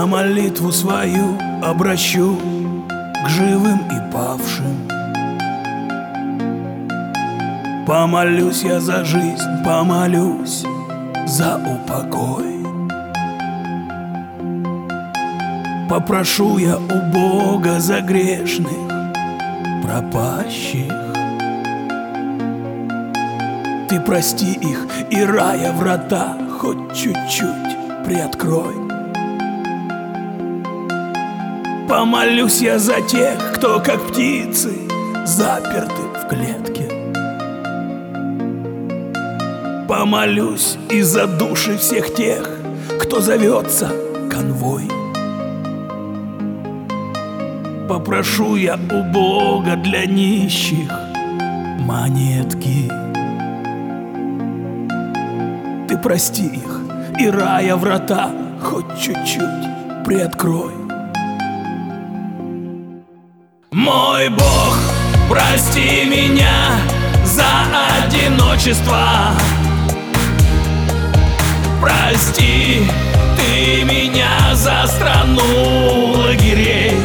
Я молитву свою обращу к живым и павшим. Помолюсь я за жизнь, помолюсь за упокой. Попрошу я у Бога за грешных, пропащих. Ты прости их и рая врата хоть чуть-чуть приоткрой. Помолюсь я за тех, кто как птицы заперты в клетке. Помолюсь и за души всех тех, кто зовется конвой. Попрошу я у Бога для нищих монетки. Ты прости их и рая врата хоть чуть-чуть приоткрой. Мой Бог, прости меня за одиночество. Прости ты меня за страну лагерей.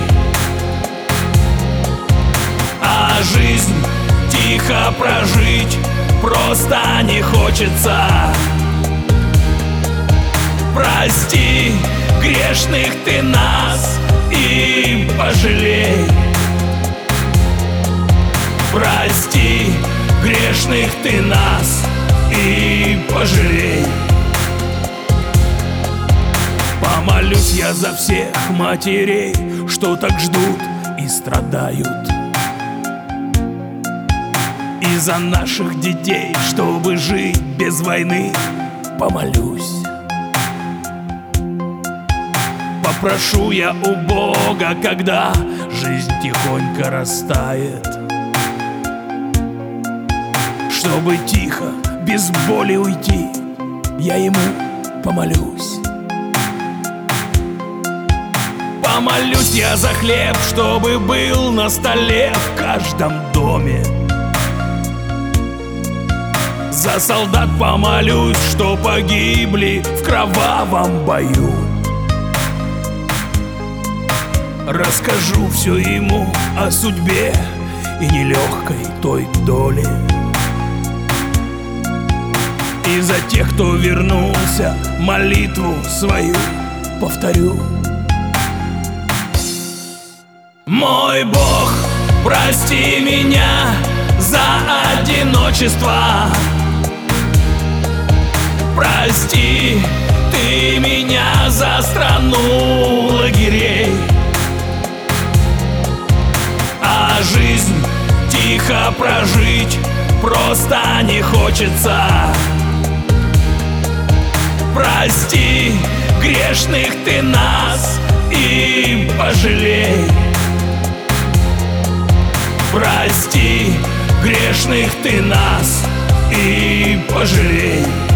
А жизнь тихо прожить просто не хочется. Прости грешных ты нас и пожалей. Прости грешных ты нас и пожалей. Помолюсь я за всех матерей, что так ждут и страдают, и за наших детей, чтобы жить без войны. Помолюсь. Попрошу я у Бога, когда жизнь тихонько растает, чтобы тихо, без боли уйти, я ему помолюсь. Помолюсь я за хлеб, чтобы был на столе в каждом доме. За солдат помолюсь, что погибли в кровавом бою. Расскажу все ему о судьбе и нелегкой той доле. И за тех, кто вернулся, молитву свою повторю. Мой Бог, прости меня за одиночество. Прости ты меня за страну лагерей. А жизнь тихо прожить просто не хочется. Прости грешных ты нас и пожалей. Прости грешных ты нас и пожалей.